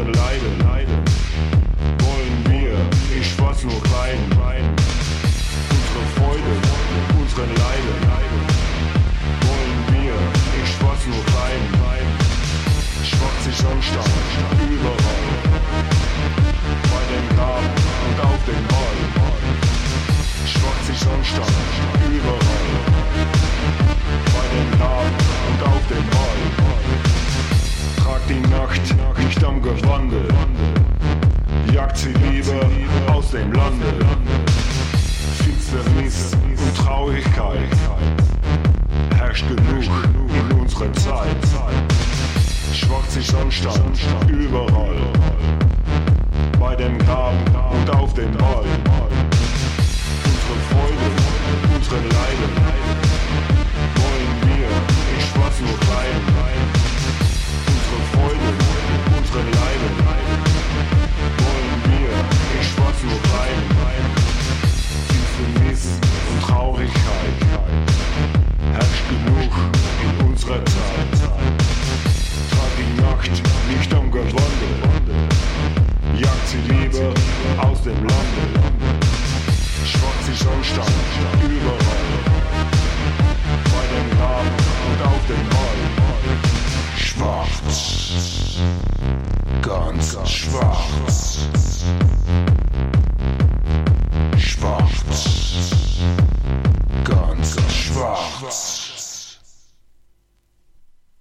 unseren Leiden wollen wir, ich schwarz nur klein, unsere Freude, unseren Leiden wollen wir, ich schwarz nur klein, schwarz ist Anstand, überall, bei dem Grab und auf dem Ball, schwarz ist Anstand, überall, bei dem Grab und auf dem Ball, trag die Nacht nicht am Gewande, jagt sie lieber aus dem Lande. Finsternis und Traurigkeit herrscht genug in unserer Zeit. Schwarz ist Anstand überall, bei dem Grab und auf dem Ball. Unsere Freude, unsere Leiden wollen wir in schwarz nur klein. Unsere Freude, unsere Leiden wollen wir in schwarz nur klein. Finsternis und Traurigkeit herrscht genug in unserer Zeit. Trag die Nacht nicht am Gewande, jagt sie lieber aus dem Lande. Schwarz ist Anstand überall, bei dem Grab und auf dem Ball. Schwarz, ganz schwarz.